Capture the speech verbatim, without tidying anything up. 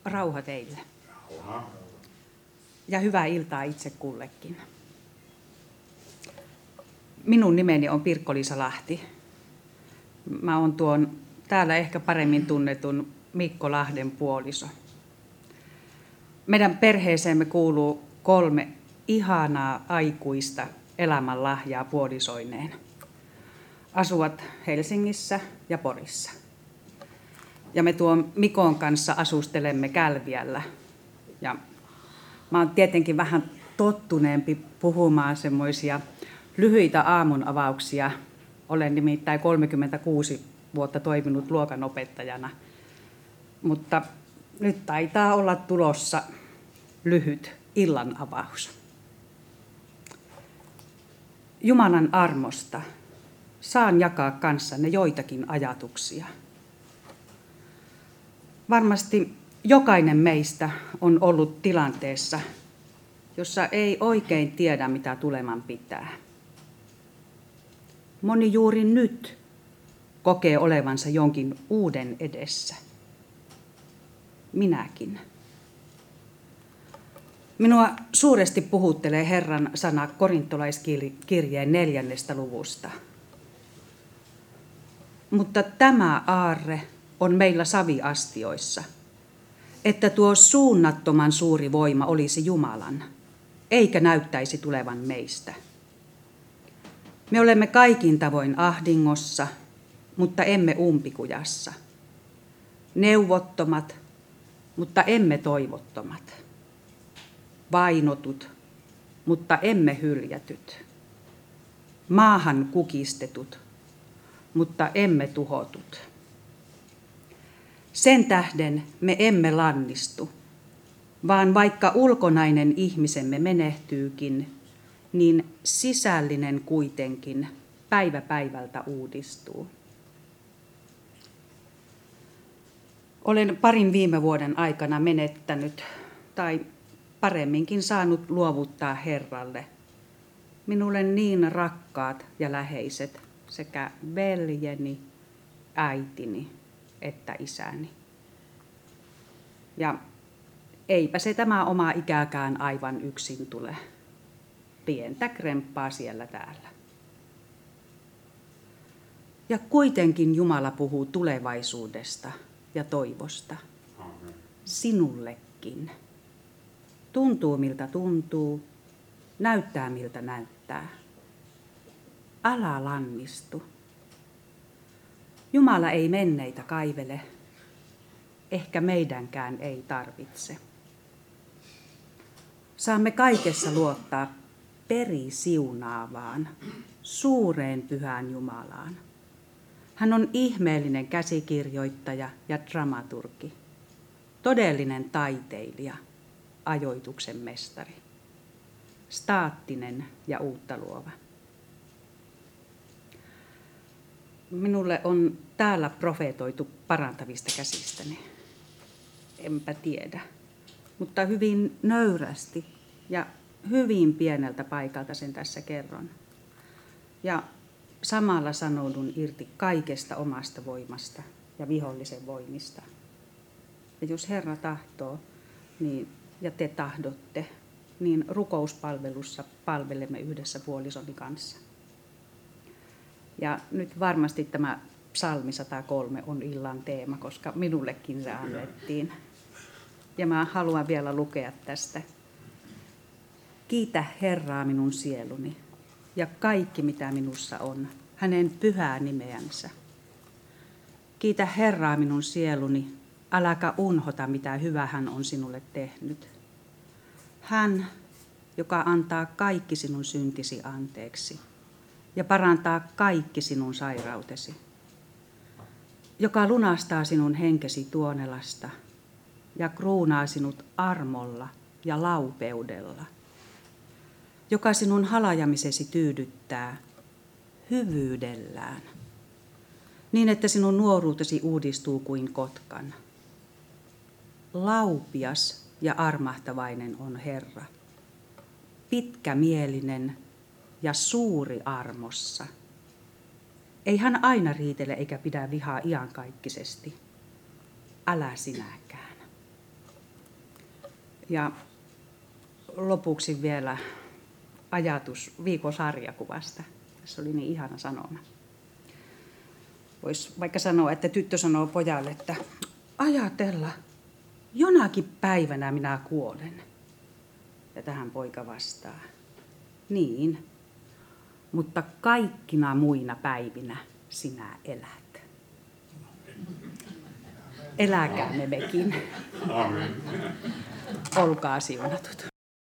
Rauha teille. Rauha. Ja hyvää iltaa itse kullekin. Minun nimeni on Pirkko-Liisa Lahti. Mä oon tuon täällä ehkä paremmin tunnetun Mikko Lahden puoliso. Meidän perheeseemme kuuluu kolme ihanaa aikuista elämänlahjaa puolisoineen. Asuvat Helsingissä ja Porissa. Ja me tuon Mikon kanssa asustelemme Kälviällä. Ja mä oon tietenkin vähän tottuneempi puhumaan semmoisia lyhyitä aamunavauksia. Olen nimittäin kolmekymmentäkuusi vuotta toiminut luokanopettajana. Mutta nyt taitaa olla tulossa lyhyt illanavaus. Jumalan armosta saan jakaa kanssanne joitakin ajatuksia. Varmasti jokainen meistä on ollut tilanteessa, jossa ei oikein tiedä, mitä tuleman pitää. Moni juuri nyt kokee olevansa jonkin uuden edessä. Minäkin. Minua suuresti puhuttelee Herran sana korintolaiskirjeen neljännestä luvusta. Mutta tämä aarre on meillä saviastioissa, että tuo suunnattoman suuri voima olisi Jumalan, eikä näyttäisi tulevan meistä. Me olemme kaikin tavoin ahdingossa, mutta emme umpikujassa. Neuvottomat, mutta emme toivottomat. Vainotut, mutta emme hyljätyt. Maahan kukistetut, mutta emme tuhotut. Sen tähden me emme lannistu, vaan vaikka ulkonainen ihmisemme menehtyykin, niin sisällinen kuitenkin päivä päivältä uudistuu. Olen parin viime vuoden aikana menettänyt, tai paremminkin saanut luovuttaa Herralle, minulle niin rakkaat ja läheiset sekä veljeni, äitini että isäni. Ja eipä se tämä oma ikäkään aivan yksin tule. Pientä kremppaa siellä täällä. Ja kuitenkin Jumala puhuu tulevaisuudesta ja toivosta. Amen. Sinullekin. Tuntuu miltä tuntuu, näyttää miltä näyttää. Älä lannistu. Jumala ei menneitä kaivele, ehkä meidänkään ei tarvitse. Saamme kaikessa luottaa perisiunaavaan, suureen pyhään Jumalaan. Hän on ihmeellinen käsikirjoittaja ja dramaturgi, todellinen taiteilija, ajoituksen mestari, staattinen ja uutta luova. Minulle on täällä profeetoitu parantavista käsistäni. Enpä tiedä, mutta hyvin nöyrästi ja hyvin pieneltä paikalta sen tässä kerron. Ja samalla sanoudun irti kaikesta omasta voimasta ja vihollisen voimista. Ja jos Herra tahtoo, niin, ja te tahdotte, niin rukouspalvelussa palvelemme yhdessä puolisoni kanssa. Ja nyt varmasti tämä psalmi sata kolme on illan teema, koska minullekin se annettiin. Ja mä haluan vielä lukea tästä. Kiitä Herraa minun sieluni ja kaikki mitä minussa on, hänen pyhää nimeänsä. Kiitä Herraa minun sieluni, äläkä unhota mitä hyvää hän on sinulle tehnyt. Hän, joka antaa kaikki sinun syntisi anteeksi ja parantaa kaikki sinun sairautesi, joka lunastaa sinun henkesi tuonelasta ja kruunaa sinut armolla ja laupeudella, joka sinun halajamisesi tyydyttää hyvyydellään, niin että sinun nuoruutesi uudistuu kuin kotkan. Laupias ja armahtavainen on Herra, pitkämielinen ja suuri armossa. Ei hän aina riitele eikä pidä vihaa iankaikkisesti. Älä sinäkään. Ja lopuksi vielä ajatus viikon sarjakuvasta. Se oli niin ihana sanoma. Voisi vaikka sanoa, että tyttö sanoo pojalle, että ajatella, jonakin päivänä minä kuolen. Ja tähän poika vastaa, niin, mutta kaikkina muina päivinä sinä elät. Eläkäämme mekin. Amen. Olkaa siunatut.